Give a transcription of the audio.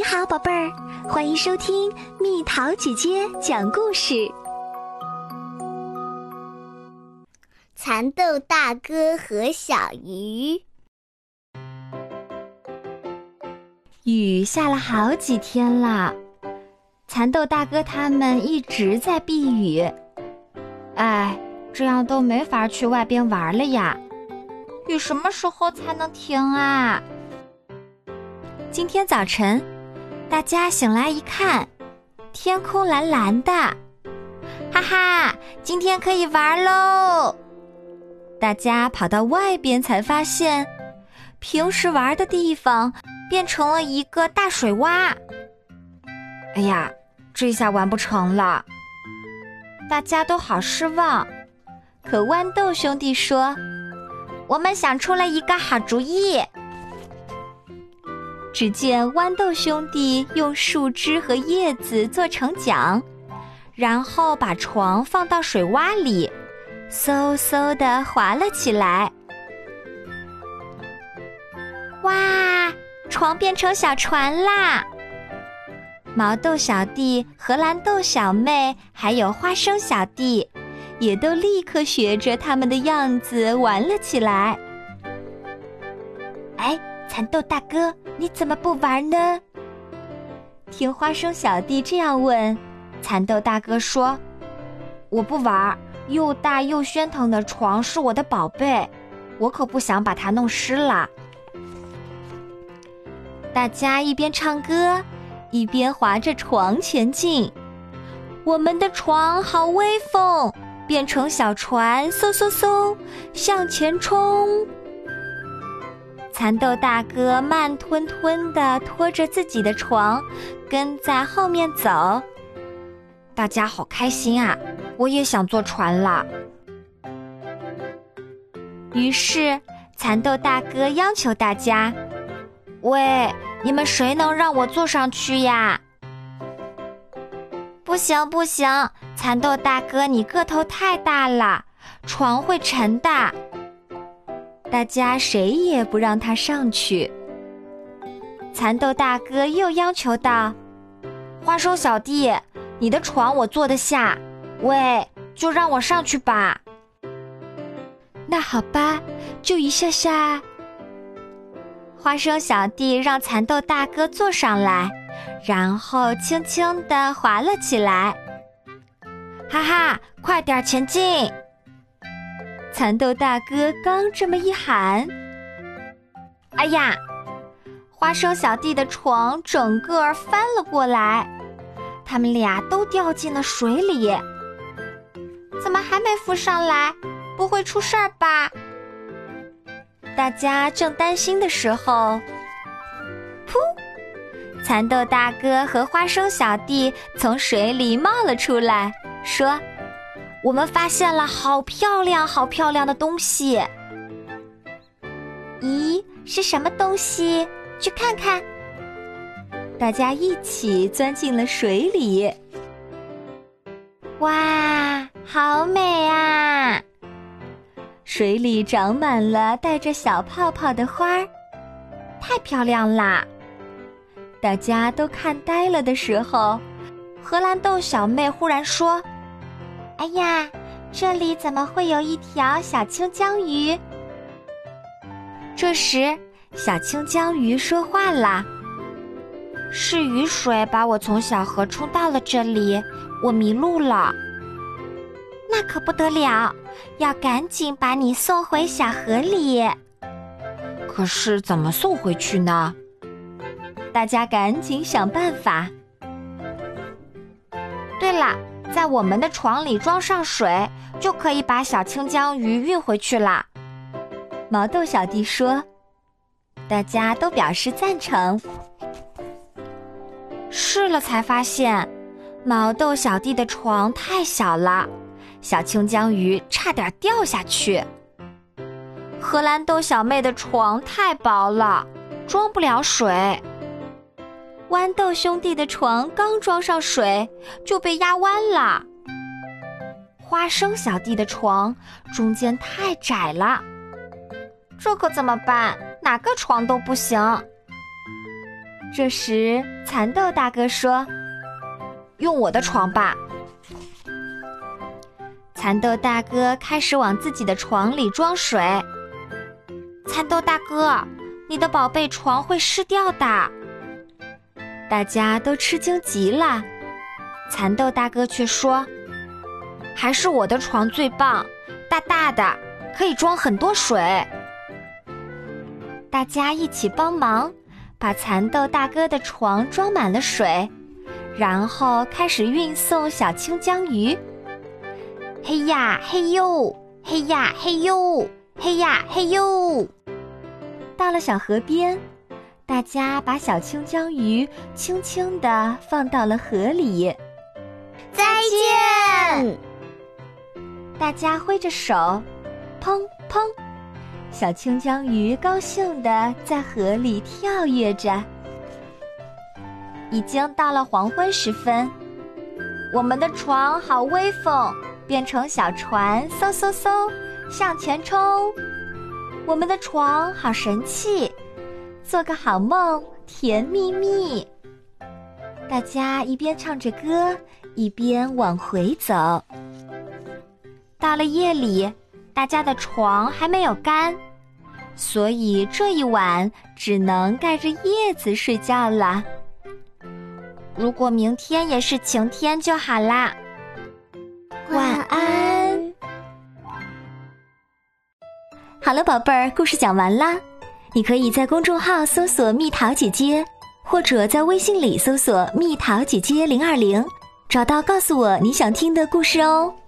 你好，宝贝儿，欢迎收听蜜桃姐姐讲故事。 蚕豆大哥和小鱼。 雨下了好几天了，蚕豆大哥他们一直在避雨。哎，这样都没法去外边玩了呀。雨什么时候才能停啊？今天早晨，大家醒来一看，天空蓝蓝的，哈哈，今天可以玩喽！大家跑到外边才发现，平时玩的地方变成了一个大水洼。哎呀，这下玩不成了，大家都好失望。可豌豆兄弟说，我们想出了一个好主意。只见豌豆兄弟用树枝和叶子做成桨，然后把床放到水洼里，嗖嗖地滑了起来。哇，床变成小船啦！毛豆小弟、荷兰豆小妹还有花生小弟也都立刻学着他们的样子玩了起来。哎，蚕豆大哥，你怎么不玩呢？听花生小弟这样问，蚕豆大哥说，我不玩，又大又喧腾的床是我的宝贝，我可不想把它弄湿了。大家一边唱歌，一边划着床前进。我们的床好威风，变成小船，嗖嗖嗖，向前冲。蚕豆大哥慢吞吞地拖着自己的床，跟在后面走。大家好开心啊，我也想坐船了。于是蚕豆大哥要求大家，喂，你们谁能让我坐上去呀？不行不行，蚕豆大哥你个头太大了，床会沉的。大家谁也不让他上去。蚕豆大哥又要求道，花生小弟，你的床我坐得下，喂，就让我上去吧。那好吧，就一下下。花生小弟让蚕豆大哥坐上来，然后轻轻地滑了起来。哈哈，快点前进！蚕豆大哥刚这么一喊，哎呀，花生小弟的床整个翻了过来，他们俩都掉进了水里。怎么还没浮上来？不会出事儿吧？大家正担心的时候，噗！蚕豆大哥和花生小弟从水里冒了出来，说，我们发现了好漂亮好漂亮的东西。咦，是什么东西？去看看。大家一起钻进了水里。哇，好美啊！水里长满了带着小泡泡的花儿，太漂亮啦！大家都看呆了的时候，荷兰豆小妹忽然说，哎呀，这里怎么会有一条小青江鱼？这时，小青江鱼说话啦，是雨水把我从小河冲到了这里，我迷路了。那可不得了，要赶紧把你送回小河里。可是怎么送回去呢？大家赶紧想办法。对了，在我们的床里装上水，就可以把小青江鱼运回去啦。毛豆小弟说，大家都表示赞成。试了才发现，毛豆小弟的床太小了，小青江鱼差点掉下去。荷兰豆小妹的床太薄了，装不了水。豌豆兄弟的床刚装上水，就被压弯了。花生小弟的床中间太窄了，这可怎么办？哪个床都不行。 这时，蚕豆大哥说：“用我的床吧。”蚕豆大哥开始往自己的床里装水。蚕豆大哥，你的宝贝床会湿掉的。大家都吃惊极了，蚕豆大哥却说：“还是我的床最棒，大大的，可以装很多水。”大家一起帮忙，把蚕豆大哥的床装满了水，然后开始运送小青江鱼。嘿呀嘿呦，嘿呀嘿呦，嘿呀嘿呦。到了小河边，大家把小青江鱼轻轻地放到了河里。 再见！ 大家挥着手，砰砰，小青江鱼高兴地在河里跳跃着。已经到了黄昏时分，我们的床好威风，变成小船，嗖嗖嗖，向前冲。我们的床好神气，做个好梦，甜蜜蜜。大家一边唱着歌，一边往回走。到了夜里，大家的床还没有干，所以这一晚只能盖着叶子睡觉了。如果明天也是晴天就好啦。 晚安。 好了，宝贝儿，故事讲完啦。你可以在公众号搜索蜜桃姐姐，或者在微信里搜索蜜桃姐姐020，找到告诉我你想听的故事哦。